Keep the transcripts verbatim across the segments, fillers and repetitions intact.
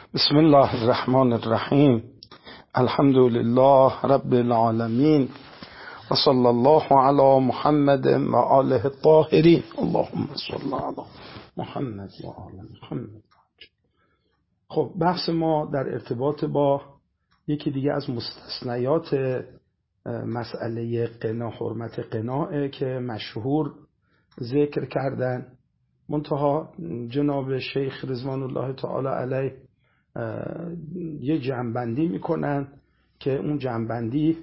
بسم الله الرحمن الرحیم. الحمد لله رب العالمین و صلی الله علی محمد و آله الطاهرین. اللهم صل علی محمد و آل محمد. خب بحث ما در ارتباط با یکی دیگه از مستثنیات مسئله قنا، حرمت قناعه که مشهور ذکر کردن. منتها جناب شیخ رضوان الله تعالی علیه یه جمع‌بندی میکنن که اون جمع‌بندی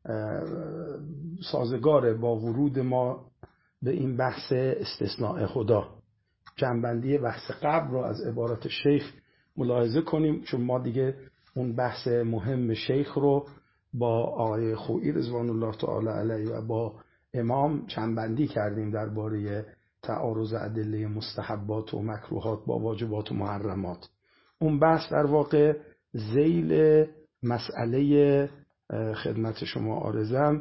سازگار با ورود ما به این بحث استثناء خدا. جمع‌بندی بحث قبل رو از عبارت شیخ ملاحظه کنیم، چون ما دیگه اون بحث مهم شیخ رو با آقای خویی رضوان الله تعالی علیه و با امام جمع‌بندی کردیم درباره تعارض ادله مستحبات و مکروهات با واجبات و محرمات. اون بحث در واقع ذیل مسئله خدمت شما عارضم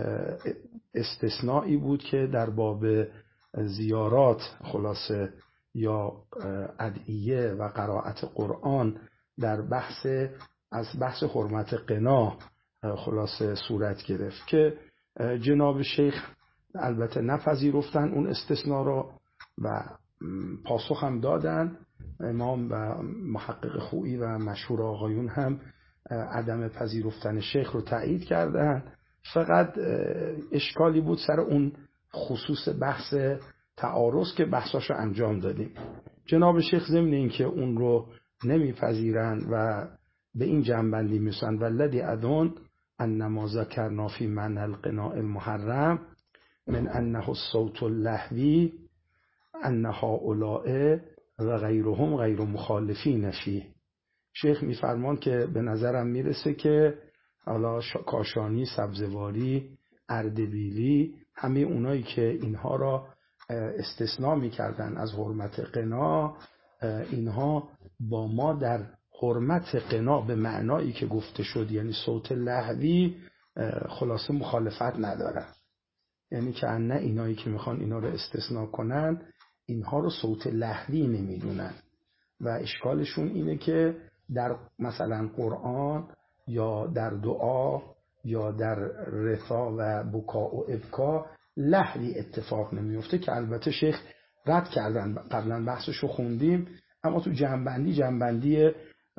استثنایی بود که در باب زیارات خلاصه یا ادعیه و قرائت قرآن در بحث از بحث حرمت قنا خلاصه صورت گرفت که جناب شیخ البته نپذیرفتن اون استثناء را و پاسخ هم دادن. امام و محقق خویی و مشهور آقایون هم عدم پذیرفتن شیخ رو تایید کردن. فقط اشکالی بود سر اون خصوص بحث تعارض که بحثاشو انجام دادیم. جناب شیخ ضمن این که اون رو نمیپذیرن و به این جنبندی میسن والذی ادون انما ذکرنا فی منع القناء المحرم من انه الصوت اللهوی ان هؤلاء و غیرهم غیر مخالفین فیه. شیخ میفرمان که به نظرم میرسه که حالا کاشانی، سبزواری، اردبیلی، همه اونایی که اینها را استثناء میکردن از حرمت قنا، اینها با ما در حرمت قنا به معنایی که گفته شد یعنی صوت لهوی خلاصه مخالفت ندارن. یعنی که نه اینایی که میخوان اینا رو استثناء کنن اینها رو صوت لهوی نمیدونن و اشکالشون اینه که در مثلا قرآن یا در دعا یا در رثا و بکا و ابکا لهوی اتفاق نمیفته که البته شیخ رد کردن، قبلا بحثشو خوندیم، اما تو جنبندی جنبندی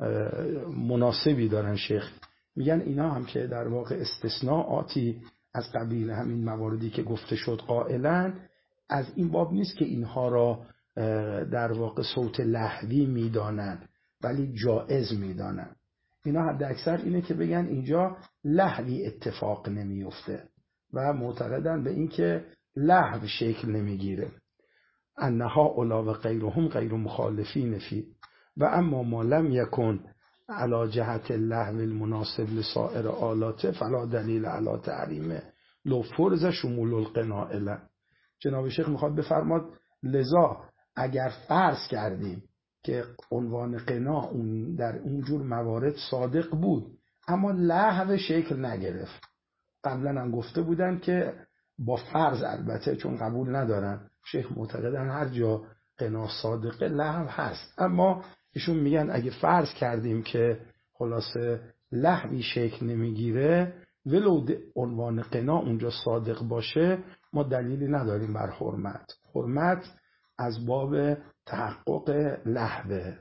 مناسبی دارن. شیخ میگن اینا هم که در واقع استثناءاتی از قبیل همین مواردی که گفته شد قائلن، از این باب نیست که اینها را در واقع صوت لهوی میدانن ولی جائز میدانن. اینا حد اکثر اینه که بگن اینجا لهوی اتفاق نمیفته و معتقدن به این که لهو شکل نمیگیره. انها اولا و غیرهم غیر مخالفین فی و اما ما لم یکن علی جهت اللهو المناسب لسائر آلاته فلا دلیل علی تحریمه لو فرض شمول القناء له. جناب شیخ میخواد بفرماد لذا اگر فرض کردیم که عنوان قنا اون در اونجور موارد صادق بود اما لهو شکل نگرفت، قبلا هم گفته بودن که با فرض، البته چون قبول ندارن، شیخ معتقدن هر جا قنا صادقه لهو هست، اما ایشون میگن اگه فرض کردیم که خلاصه لهوی شکل نمیگیره ولو عنوان قنا اونجا صادق باشه ما دلیلی نداریم بر حرمت. حرمت از باب تحقق لهوه.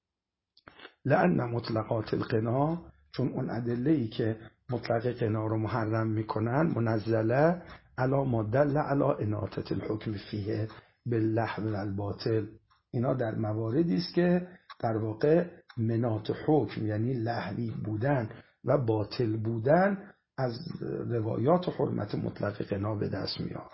لأن مطلقات القنا، چون اون ادله‌ای که مطلق قنا رو محرم میکنن منزله علی ما دل علی اناطة الحکم فیه باللهو و الباطل، اینا در مواردی است که در واقع مناط حکم یعنی لهوی بودن و باطل بودن از روایات حرمت مطلق قنا به دست میاد.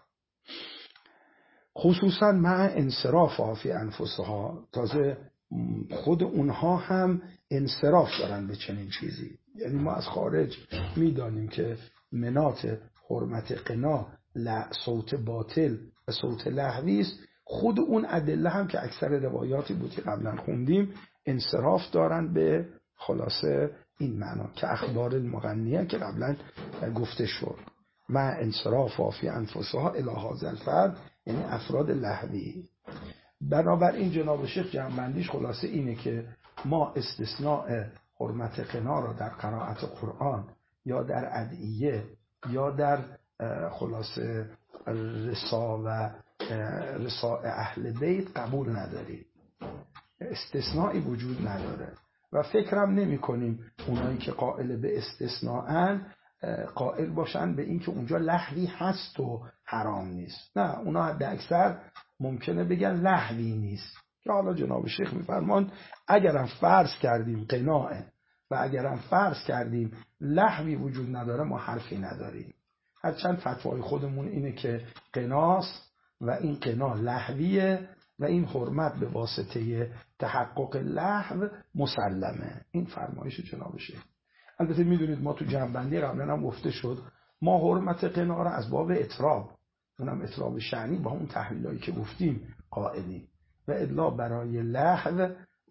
خصوصا مع انصراف فی انفسها، تازه خود اونها هم انصراف دارن به چنین چیزی. یعنی ما از خارج میدانیم که مناط حرمت قنا صوت باطل و صوت لهوی است، خود اون ادله هم که اکثر روایاتی بود که قبلا خوندیم انصراف دارن به خلاصه این معنا که اخبار المغنیه که قبلا گفته شد. مع انصراف فی انفسها الی هذا الفرد، یعنی افراد لهوی. بنابراین جناب شیخ جمع‌بندیش خلاصه اینه که ما استثناء حرمت قنا را در قرائت قرآن یا در ادعیه یا در خلاصه رسا و رساء اهل بیت قبول نداریم. استثنایی وجود نداره و فکرم نمی کنیم اونایی که قائل به استثناءن قائل باشن به این که اونجا لهوی هست و حرام نیست. نه، اونا حد اکثر ممکنه بگن لهوی نیست، که حالا جناب شیخ میفرمان اگرم فرض کردیم قناعه و اگرم فرض کردیم لهوی وجود نداره، ما حرفی نداریم. هرچند فتوای خودمون اینه که قناست و این قنا لهویه و این حرمت به واسطه تحقق لهو مسلمه. این فرمایش جناب شیخ. البته میدونید ما تو جنبندی قبلا هم گفته شد ما حرمت قنا را از باب اطراب، اونم اطراب شأنی با اون تحلیلایی که گفتیم قائلیم، و الا برای لهو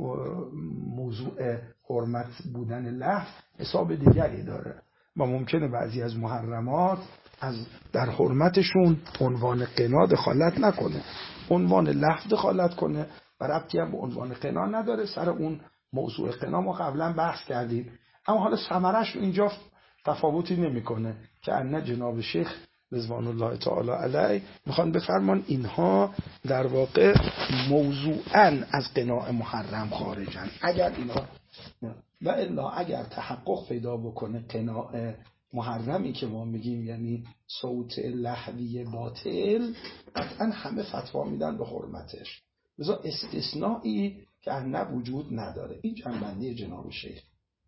موضوع حرمت بودن لهو حساب دیگری داره و ممکنه بعضی از محرمات از در حرمتشون عنوان قنا دخالت نکنه، عنوان لهو دخالت کنه و ربطی هم به عنوان قنا نداره. سر اون موضوع قنا ما قبلا بحث کردیم، اما حالا ثمرش اینجا تفاوتی نمیکنه که ان جناب شیخ رضوان الله تعالی علیه میخوان بفرمان اینها در واقع موضوعاً از قناع محرم خارجن. اگر اینا و الا اگر تحقق پیدا بکنه قناع محرمی که ما میگیم یعنی صوت لهوی باطل، قطعا همه فتوا میدن به حرمتش، لذا استثنایی که نه وجود نداره. این جنبندی جناب شیخ.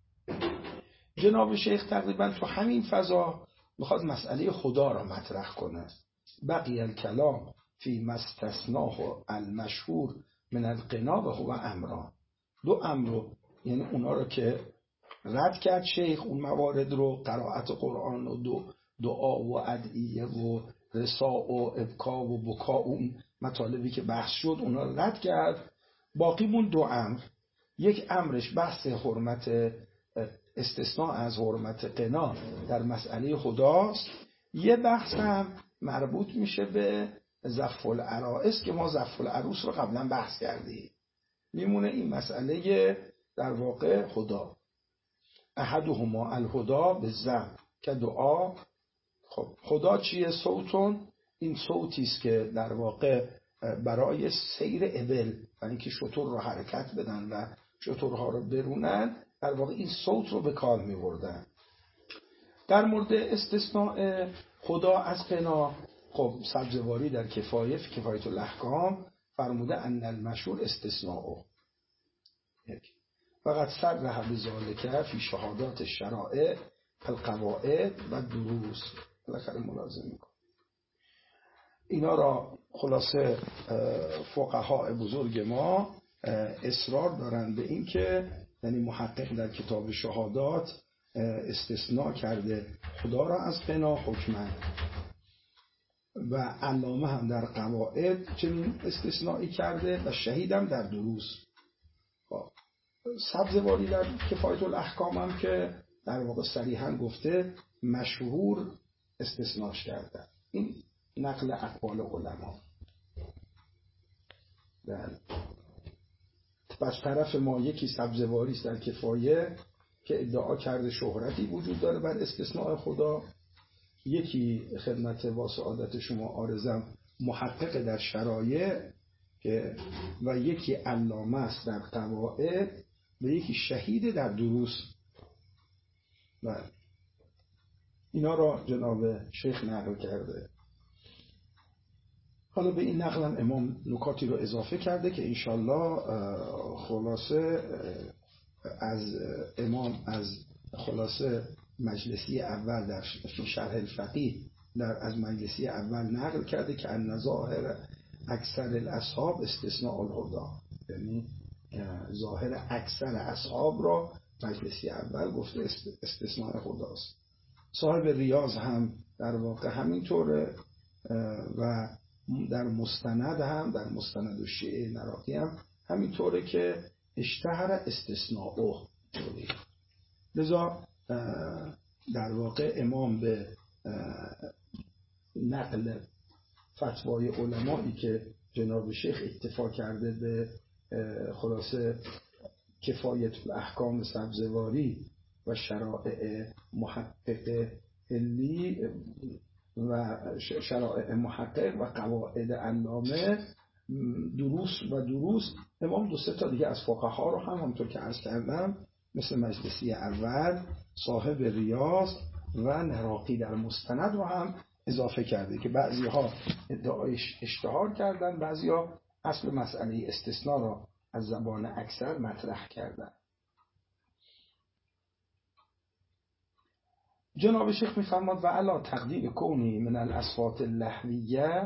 جناب شیخ تقریبا تو همین فضا میخواد مسئله خدا را مطرح کنه. بقی الکلام فی مستثناه المشهور من القنا و هو امران. دو امر، یعنی اونا رو که رد کرد شیخ، اون موارد رو، قرائت قرآن و دو دعا و ادعیه و رسا و ابکا و بکا، اون مطالبی که بحث شد اونا رو رد کرد. باقی مون دو امر. یک امرش بحث حرمت استثناء از حرمت قنا در مسئله خداست، یه بحث هم مربوط میشه به زف العرائس که ما زف العروس رو قبلا بحث کردیم. میمونه این مسئله در واقع خدا. احدهما الهدا به زم که دعا. خب خدا چیه؟ صوتون، این صوتی است که در واقع برای سیر ابل، یعنی که شتر رو حرکت بدن و شترها رو برونن، در واقع این صوت رو به کار می بردن. در مورد استثناء خدا از قنا، خب سبزواری در کفایه فی کفایت الاحکام فرموده ان المشهور استثناء. یک فقط صرح بذالک فی شهادات الشرائع القواعد و دروس. بالاخره ملازم میکن اینا را. خلاصه فقها بزرگ ما اصرار دارن به این که یعنی محقق در کتاب شهادات استثناء کرده خدا را از قنا حکماً و علامه هم در قواعد چنین استثنائی کرده و شهید هم در دروس. سبزواری در کفایت الاحکام هم که در واقع صریحاً گفته مشهور استثناش کرده. این نقل اقوال علما. بله. پس طرف ما یکی سبزواری است در کفایه که ادعا کرده شهرتی وجود داره بر استثناء خدا، یکی خدمت با سعادت شما عارضم محقق در شرایع که و یکی علامه است در قواعد و یکی شهید در دروس. و اینا را جناب شیخ نقل کرده. حالا به این نقل هم امام نکاتی رو اضافه کرده که انشالله خلاصه از امام از خلاصه مجلسی اول در شرح الفقیه در از مجلسی اول نقل کرده که ان ظاهر اکثر الاصحاب استثناء الهدا، یعنی ظاهر اکثر اصحاب را مجلسی اول گفته استثناء خداست. صاحب ریاض هم در واقع همینطوره و در مستند هم در مستند و شیعه نراقی هم همینطوره که اشتهر استثناءه. لذا در واقع امام به نقل فتوای علمایی که جناب شیخ اکتفا کرده به خلاصه کفایت الاحکام سبزواری و شرائع محقق علی و شرائع محقق و قواعد علامه دروس و دروس. امام دو سه تا دیگه از فقها رو هم همونطور که عرض کردم مثل مجلسی اول، صاحب ریاض و نراقی در مستند رو هم اضافه کرده که بعضی ها ادعای اشتهار کردن، بعضی ها اصل مسئله استثناء را از زبان اکثر مطرح کردن. جناب شیخ می‌فرماد و علا تقدیر کونی من الاصوات اللهویه.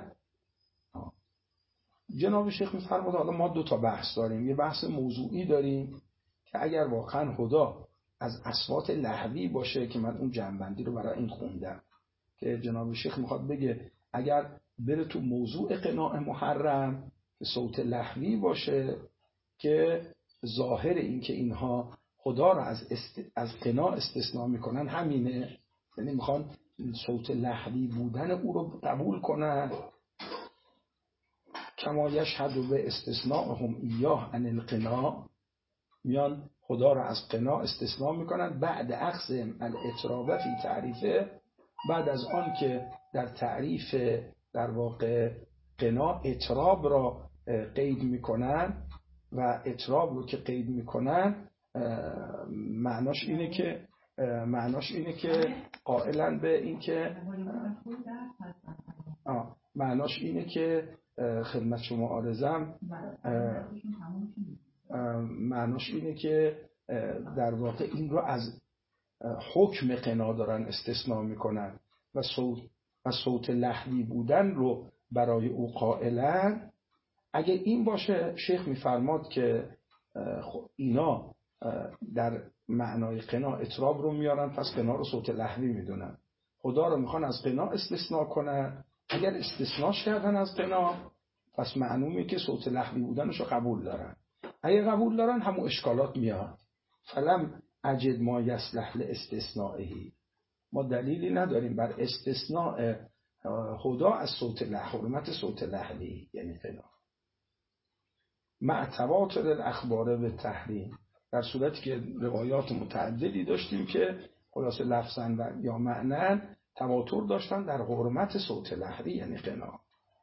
جناب شیخ می‌فرماد حالا ما دو تا بحث داریم. یه بحث موضوعی داریم که اگر واقعا خدا از اصوات لهوی باشه که من اون جنبندی رو برای این خوندم که جناب شیخ میخواد بگه اگر بره تو موضوع قناع محرم که صوت لهوی باشه که ظاهر این که اینها خدا رو از است... از قناع استثناء میکنن همینه، یعنی میخوان صوت لهوی بودن او رو قبول کنن. کما یشهد به استثناءهم ایاه عن القناع، میان خدا رو از قناع استثناء میکنن بعد اخذ الاطرابه فی تعریفه، بعد از آن که در تعریف در واقع قناع اطراب را قید میکنن و اطراب رو که قید میکنن معناش اینه که معناش اینه که قائلا به این که معناش اینه که خدمت شما عارضم معناش اینه که در واقع این رو از حکم قنا دارن استثناء میکنن و صوت و صوت لهوی بودن رو برای او قائلن. اگه این باشه شیخ میفرماد که اینا در معنای قنا اطراب رو میارن، پس قنا رو صوت لهوی میدونن، خدا رو میخوان از قنا استثناء کنن. اگر استثناءش کردن از قنا پس معلومه که صوت لهوی بودنش رو قبول دارن. اگه قبول دارن همون اشکالات میاد. فلم اجد ما یصلح لاستثنائه، ما دلیلی نداریم بر استثناء خدا از صوت لهوی، حرمت صوت لهوی یعنی قنا، مع تواتر الاخبار به تحریم، در صورتی که روایات متعددی داشتیم که خلاص لفظاً و یا معناً تواتر داشتن در حرمت صوت لهوی یعنی قنا.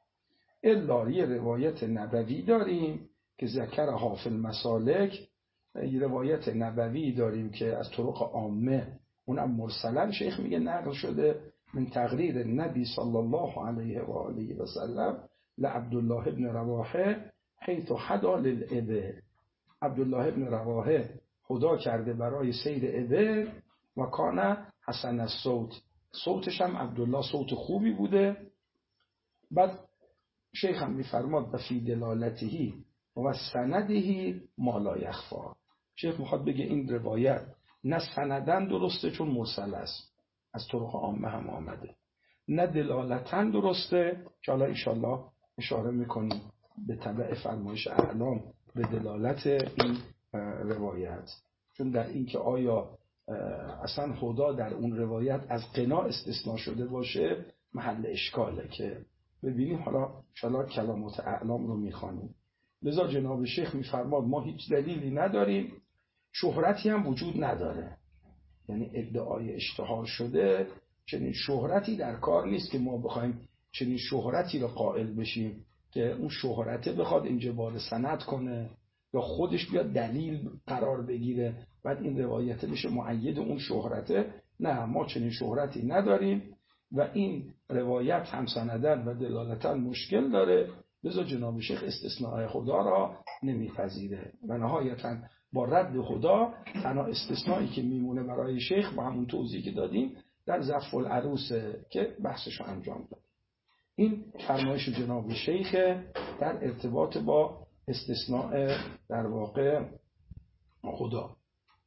الا یه روایت نبوی داریم که ذکر حافظ المسالک، یه روایت نبوی داریم که از طرق عامه اونم مرسلن شیخ میگه نقل شده من تقریر نبی صلی الله علیه و آله و سلم لعبدالله ابن رواحه حیث حدا للابل، عبدالله ابن رواحه خدا کرده برای سیر ابل و کان حسن الصوت، صوتش هم عبدالله صوت خوبی بوده. بعد شیخ هم میفرماد و فی دلالتهی و سندهی ما لا یخفا، شیخ میخواد بگه این روایت نه سندن درسته چون مرسل است از طرق عامه هم آمده، نه دلالتن درسته که حالا انشالله اشاره میکنیم به تبع فرمایش اعلام به دلالت این روایت، چون در این که آیا اصلا خدا در اون روایت از قنا استثناء شده باشه محل اشکاله که ببینیم. حالا انشالله کلامات اعلام رو میخوانیم. لذا جناب شیخ میفرماد ما هیچ دلیلی نداریم، شهرتی هم وجود نداره، یعنی ادعای اشتهار شده چنین شهرتی در کار نیست که ما بخوایم چنین شهرتی رو قائل بشیم که اون شهرته بخواد انجبار سند کنه یا خودش بیاد دلیل قرار بگیره بعد این روایته بشه مؤید اون شهرته. نه، ما چنین شهرتی نداریم و این روایت هم سندن و دلالتن مشکل داره، لذا جناب شیخ استثناء خدا را نمیپذیره و نهایتاً با رد خدا تنها استثنایی که میمونه برای شیخ با همون توضیحی که دادیم در زفف العروس که بحثش رو انجام داد. این فرمایش جناب شیخ در ارتباط با استثناء در واقع خدا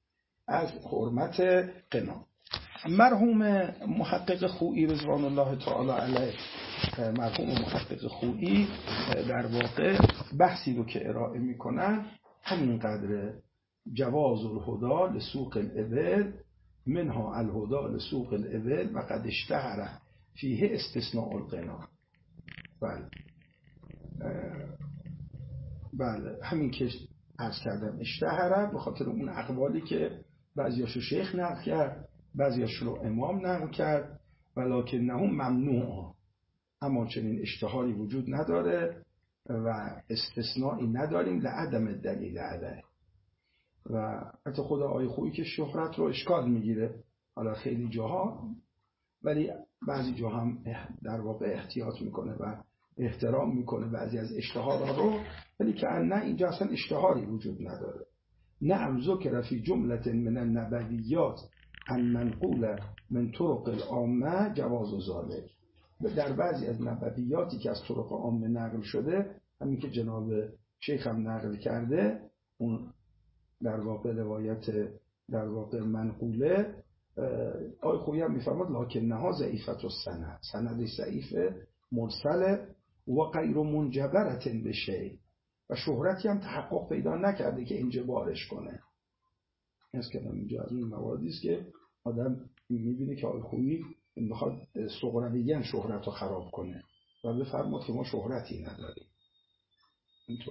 از حرمت قنا. مرحوم محقق خویی رضوان الله تعالی علیه، مرحوم محقق خویی در واقع بحثی رو که ارائه میکنن همین قدره: جواز الهدى لسوق الابل منها الهدى لسوق الابل و قد اشتهر فیه استثناء القنا. بله بله همین که عرض کردم اشتهره به خاطر اون اقوالی که بعضیاشو شیخ نقل کرد، بعضیاشو رو امام نقل کرد، ولکنه ممنوع، اما چنین اشتهاری وجود نداره و استثنایی نداریم لعدم دلیل علیه. و حتی خدا آیه خویی که شهرت رو اشکال میگیره حالا خیلی جاها، ولی بعضی جا هم در واقع احتیاط میکنه و احترام میکنه بعضی از اشتهارها رو، ولی که نه اینجا اصلا اشتهاری وجود نداره. نعم ذکر فی جملة من النبویات ان منقول من طرق العامه جواز ذلک. در بعضی از نبویاتی که از طرق عامه نقل شده، همین که جناب شیخ هم نقل کرده، اون در واقع روایت در واقع منقوله، آی خویی هم میفرماد لکنها ضعیفت السند، سندش ضعیفه، مرسله و غیر منجبرة بشیء، و شهرتی هم تحقق پیدا نکرده که انجبارش کنه. از کلام اینجا از اون مواردی است که آدم میبینه که آی خویی میخواد صغرویاً شهرت رو خراب کنه و بفرماد که ما شهرتی نداریم. اینطور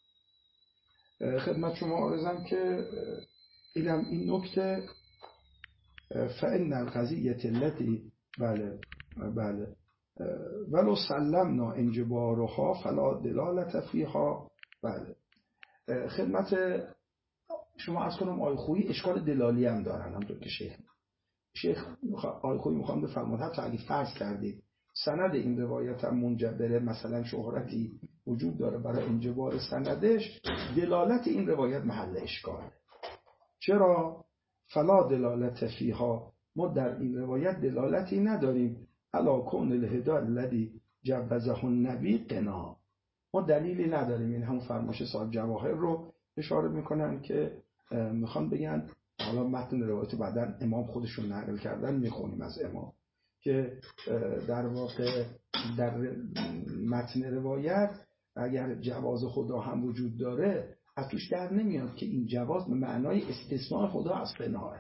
خدمت شما عرضم که اینم این نکته، فإن القضیة التي بله بله ولو سلمنا انجبارها فلا دلالت فیها. بله خدمت شما از کنم آی خویی اشکال دلالی هم دارن، همونطور که شیخ شیخ آی خویی میخوام بفرماد حتی اگه فرض کردید سند این روایت هم منجبره، مثلا شهرتی وجود داره برای انجبار سندش، دلالت این روایت محل اشکاله. چرا؟ فلا دلالت فیها، ما در این روایت دلالتی نداریم علی کون الهدى الذی جوزه النبی قنا، ما دلیلی نداریم. این هم فرمایش صاحب جواهر رو اشاره میکنن که میخوان بگن، حالا متن روایت بعدن امام خودشون نقل کردن، میخونیم از امام که در واقع در متن روایت اگر جواز خدا هم وجود داره، از توش در نمیاد که این جواز به معنای استثناء خدا از قناعه،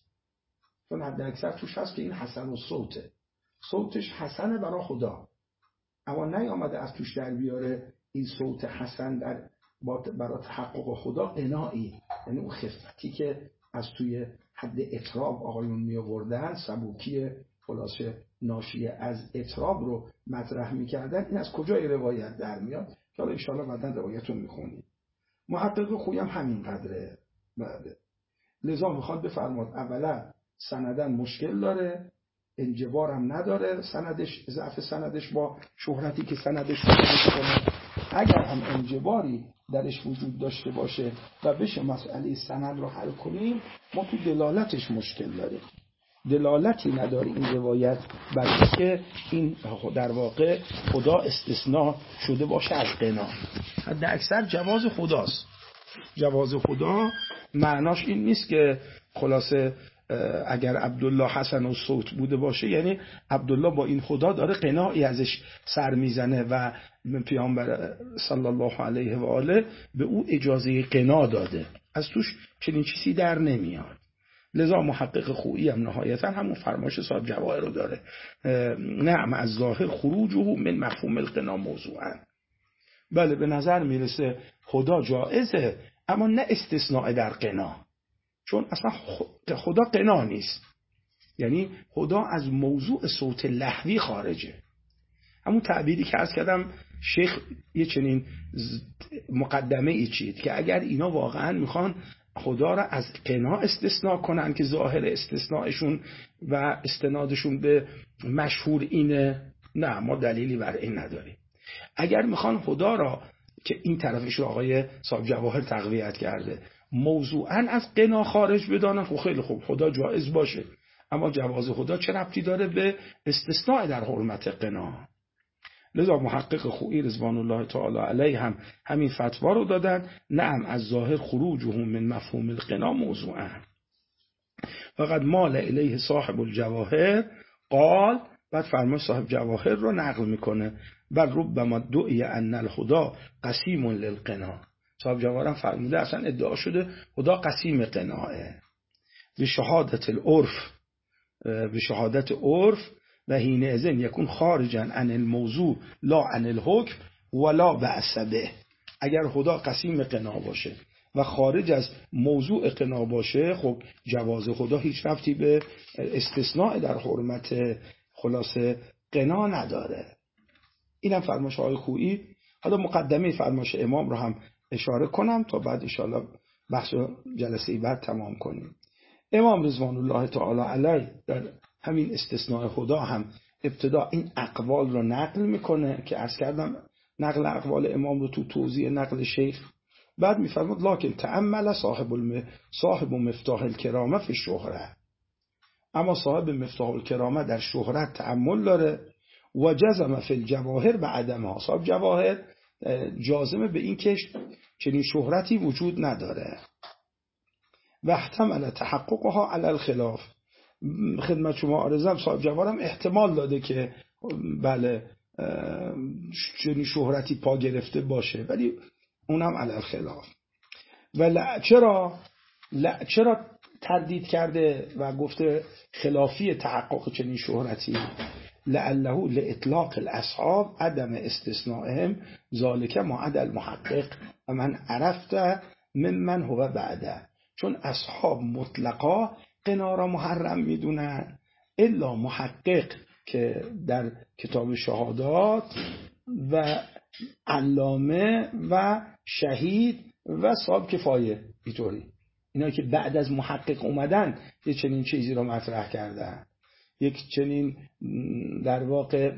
چون حد اکثر توش هست که این حسن و صوته، صوتش حسنه برای خدا، اما نیامده از توش در بیاره این صوت حسن در برای تحقق خدا قناعی، یعنی اون خفتی که از توی حد اطراب آقایون می آوردن، سبوکی خلاصه ناشی از اطراب رو مطرح میکردن، این از کجای روایت در میاد که حالا انشاءالله بعدن روایت رو میخونیم. محقق خویی هم همین قدره. بعد لذا میخواد بفرماد اولا سندن مشکل داره، انجبار هم نداره، سندش ضعف سندش با شهرتی که سندش کنه. اگر هم انجباری درش وجود داشته باشه و بشه مسئله سند رو حل کنیم، ما تو دلالتش مشکل داریم، دلالتی نداره این روایت بلکه که این در واقع خدا استثناء شده باشه از قنا. حد اکثر جواز خداست. جواز خدا معناش این نیست که خلاصه اگر عبدالله حسن و صوت بوده باشه یعنی عبدالله با این خدا داره قناعی ازش سر میزنه و پیامبر صلی الله علیه و آله به او اجازه قنا داده، از توش چنین چیزی در نمیاد. لذا محقق خویی هم نهایتا همون فرمایش صاحب جواهر رو داره، نعم از ظاهر خروجه من مفهوم القنا موضوعا. بله به نظر میرسه خدا جائزه اما نه استثناء در قنا، چون اصلا خدا قنا نیست، یعنی خدا از موضوع صوت لحوی خارجه. همون تعبیری که عرض کردم شیخ یه چنین مقدمه ای چید که اگر اینا واقعا میخوان خدا را از قنا استثناء کنن که ظاهر استثناءشون و استنادشون به مشهور اینه، نه ما دلیلی بر این نداریم. اگر میخوان خدا را که این طرفش رو آقای صاحب جواهر تقویت کرده موضوعاً از قنا خارج بدانن، خب خیلی خوب خدا جایز باشه، اما جواز خدا چه ربطی داره به استثناء در حرمت قنا؟ لذا محقق خویی رضوان الله تعالی علیه هم همین فتوا رو دادن، نعم از ظاهر خروجهم من مفهوم القنا موضوعا. فقط مال الیه صاحب الجواهر قال، بعد فرمان صاحب جواهر رو نقل میکنه، بل ربما دعی ان الخدا قسیم للقنا. صاحب جواهر هم فرموده اصلا ادعا شده خدا قسیم قناه، به شهادت العرف، به شهادت عرف و حین اذن یکون خارجا عن الموضوع لا عن الحکم ولا بأس به. اگر خدا قسیم قنا باشه و خارج از موضوع قنا باشه، خب جواز خدا هیچ ربطی به استثناء در حرمت خلاصه قنا نداره. اینم فرمایش آقای خویی. حالا مقدمه فرمایش امام رو هم اشاره کنم تا بعد ان شاءالله بحث جلسه بعد تمام کنیم. امام رضوان الله تعالی علیه در همین استثناء خدا هم ابتدا این اقوال رو نقل میکنه که عرض کردم نقل اقوال امام رو تو توضیح نقل شیخ. بعد میفرماد لکن تأمل صاحب الم... صاحب مفتاح الکرامه فی الشهره، اما صاحب مفتاح الکرامه در شهرت تأمل داره. و جزم فی الجواهر به عدمها، صاحب جواهر جازمه به این که چنین شهرتی وجود نداره. و احتمل تحققها علی الخلاف، خدمت شما عرضم صاحب جواهر هم احتمال داده که بله چنین شهرتی پا گرفته باشه، ولی اونم علی الخلاف. و چرا چرا تردید کرده و گفته خلافی تحقق چنین شهرتی؟ لعله لاطلاق الاصحاب عدم استثنائهم ذالک ما عدا المحقق و من عرفت ممن هو بعده، چون اصحاب مطلقا قنا را محرم میدونن الا محقق که در کتاب شهادات و علامه و شهید و صاحب کفایه، اینطوری اینا که بعد از محقق اومدن یه چنین چیزی را مطرح کردن، یک چنین در واقع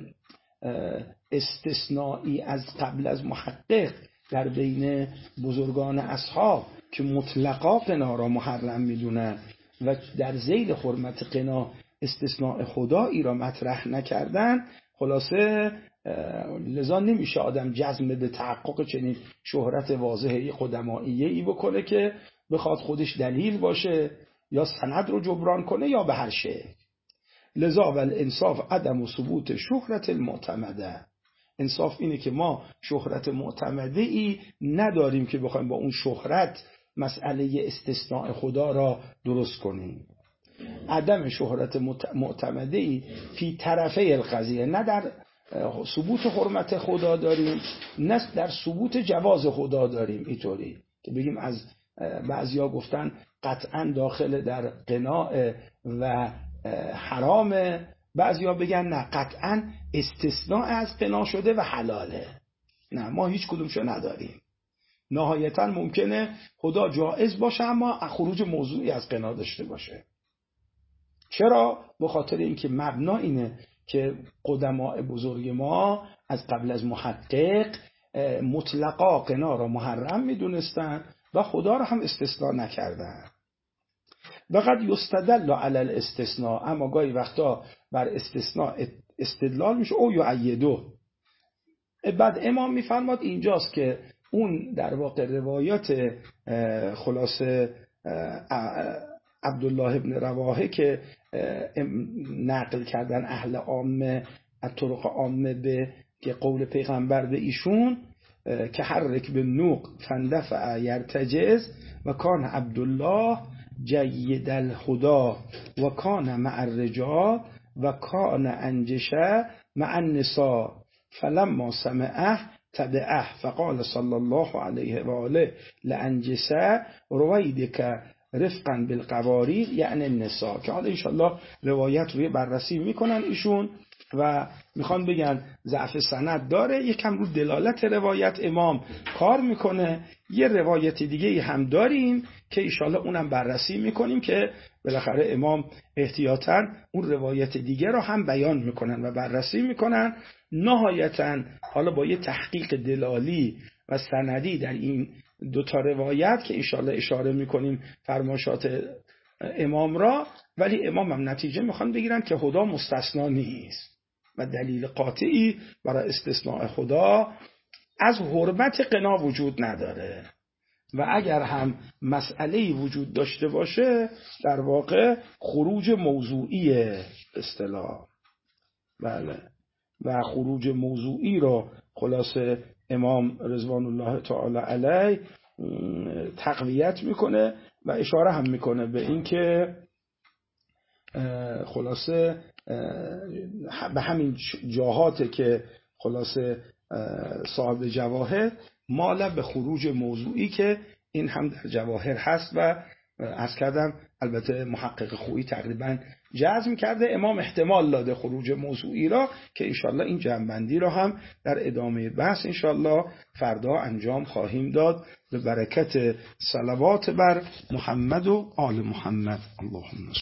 استثنایی از قبل از محقق در بین بزرگان اصحاب که مطلقا قنا را محرم میدونن و در ذیل حرمت قنا استثناء خدایی را مطرح نکردن. خلاصه لذا نمیشه آدم جزم به تحقق چنین شهرت واضحه قدمائیه ای بکنه که بخواد خودش دلیل باشه یا سند رو جبران کنه یا به هر شکل. لذا والانصاف عدم ثبوت شهرت المعتمده، انصاف اینه که ما شهرت معتمده ای نداریم که بخوایم با اون شهرت مسئله استثناء خدا را درست کنیم. عدم شهرت معتمده ای فی طرفه القضیه، نه در ثبوت حرمت خدا داریم نه در ثبوت جواز خدا داریم. اینطوری که بگیم از بعضیا گفتن قطعا داخل در قناع و حرامه، بعضیا بگن نه قطعا استثناء از قنا شده و حلاله. نه، ما هیچ کدومشو نداریم. نهایتا ممکنه خدا جائز باشه اما خروج موضوعی از قنا داشته باشه. چرا؟ به خاطر اینکه مبنا اینه که قدماء بزرگ ما از قبل از محقق مطلقا قنا را محرم میدونستن و خدا را هم استثناء نکردن. و قد یستدل علی الاستثناء، اما گاهی وقتا بر استثناء استدلال میشه او یعیدو. بعد امام میفرماد اینجاست که اون در واقع روایات خلاصه عبدالله ابن رواحه که نقل کردن اهل عامه از طرق عامه به که قول پیغمبر به ایشون که حرک به نوق فندفع یرتجز و کان عبدالله جید الهدا و کان مع الرجال و کان انجشه مع النساء فلما سمعه تبعه فقال صلی الله علیه و آله لانجسه رویدک رفقا بالقواریر یعنی النساء. که حالا انشالله روایت روی بررسی میکنن ایشون و میخوان بگن ضعف سند داره، یکم رو دلالت روایت امام کار میکنه. یه روایت دیگه هم داریم که انشالله اونم بررسی میکنیم که بالاخره امام احتیاطاً اون روایت دیگه رو هم بیان میکنن و بررسی میکنن. نهایتاً حالا با یه تحقیق دلالی و سندی در این دو تا روایت که انشالله اشاره میکنیم فرمایشات امام را، ولی امام هم نتیجه میخوان بگیرن که خدا مستثنا نیست و دلیل قاطعی برای استثناء خدا از حرمت قنا وجود نداره و اگر هم مسئله‌ای وجود داشته باشه در واقع خروج موضوعی اصطلاح. بله، و خروج موضوعی رو خلاصه امام رضوان الله تعالی علیه تقویت میکنه و اشاره هم میکنه به این که خلاصه به همین جاهاته که خلاصه صاحب جواهر مال به خروج موضوعی که این هم در جواهر هست و عرض کردم البته محقق خویی تقریبا جزم کرده، امام احتمال داده خروج موضوعی را که انشالله این جمع‌بندی را هم در ادامه بحث انشالله فردا انجام خواهیم داد به برکت صلوات بر محمد و آل محمد. اللهم